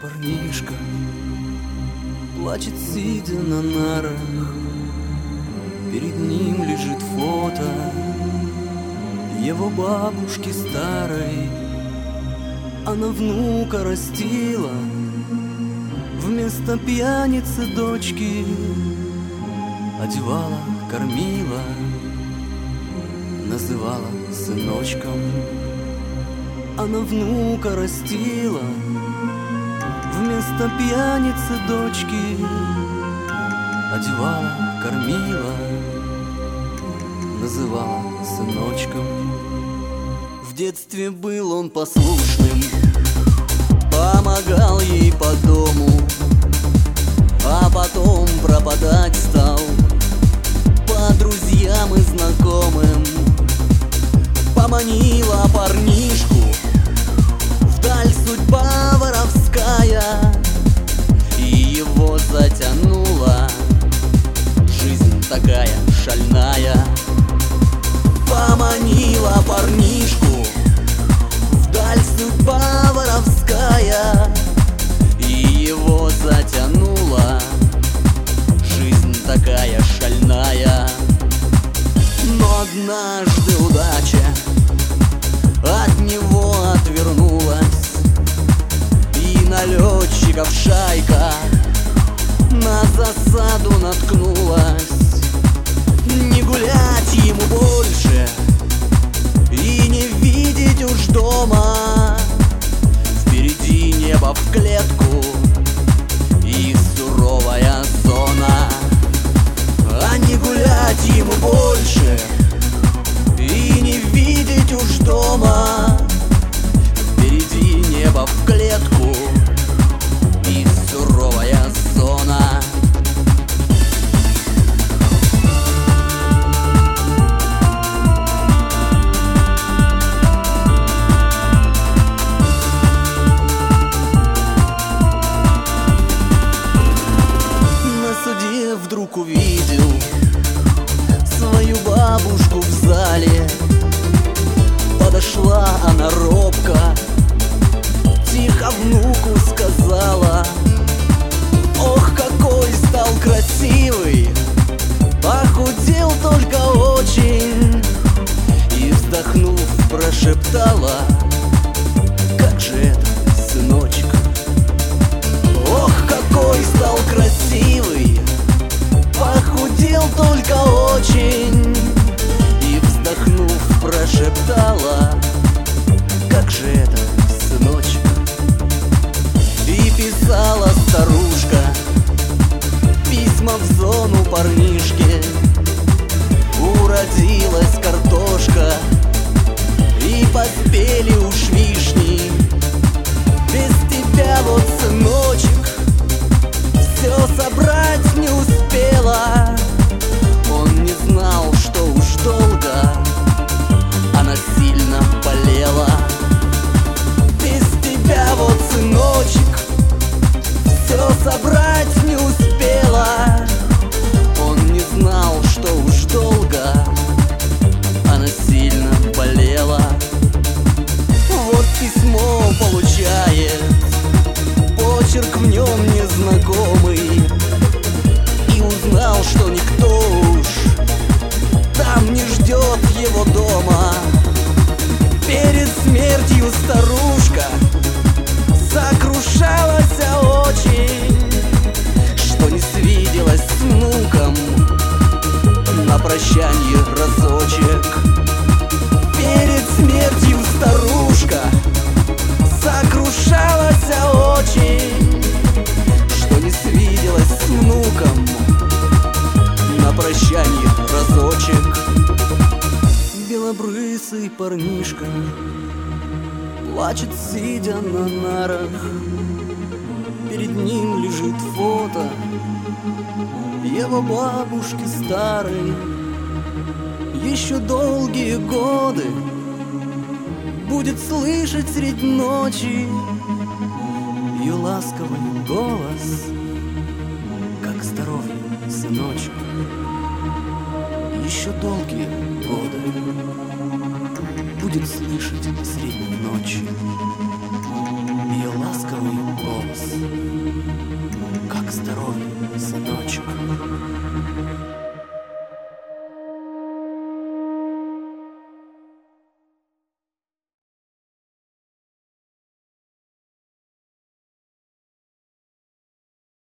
Парнишка плачет, сидя на нарах. Перед ним лежит фото его бабушки старой. Она внука растила вместо пьяницы дочки, одевала, кормила, называла сыночком. Она внука растила вместо пьяницы дочки, одевала, кормила, называла сыночком. В детстве был он послушным, помогал ей по дому, а потом пропадать стал по друзьям и знакомым. Поманила парнишку вдаль судьба воровская, и его затянула жизнь такая шальная. Поманила парнишку вдаль судьба воровская, и его затянула жизнь такая шальная. Но однажды удача от него отвернулась, и налетчиков шайка на засаду наткнулась. Не гулять ему больше и не видеть уж дома. Впереди небо в клетку и суровая зона. А не гулять ему больше и не видеть уж дома. Впереди небо в клетку и суровая зона. Вдруг увидел свою бабушку в зале. Подошла она робко, тихо внуку сказала: ох, какой стал красивый, похудел только очень. И вздохнув, прошептала: как же это, сыночек? Ох, какой стал красивый, похудел только очень. И вздохнув, прошептала: как же это, сыночек? И писала старушка письма в зону парнишке. Уродилась картошка и поспели уж вишни. Без тебя вот, сыночек, все собрать не успела. Он не знал, что уж долго она сильно болела. Без тебя вот, сыночек, все собрать не успела. Он не знал, что уж долго она сильно болела. Вот письмо получает, почерк в нем незнакомый, и узнал, что никто уж там не ждет его дома. Перед смертью старушка сокрушалась очень, что не свиделась с внуком на прощанье разочек. Перед смертью старушка сокрушалась очень, что не свиделась с внуком на прощанье разочек. Белобрысый парнишка плачет, сидя на нарах. Перед ним лежит фото его бабушки старой. Еще долгие годы будет слышать средь ночи ее ласковый голос: как здоровье, сыночек. Еще долгие годы будет слышать средь ночи ее ласковый голос: вопрос. Как здоровье, сыночек?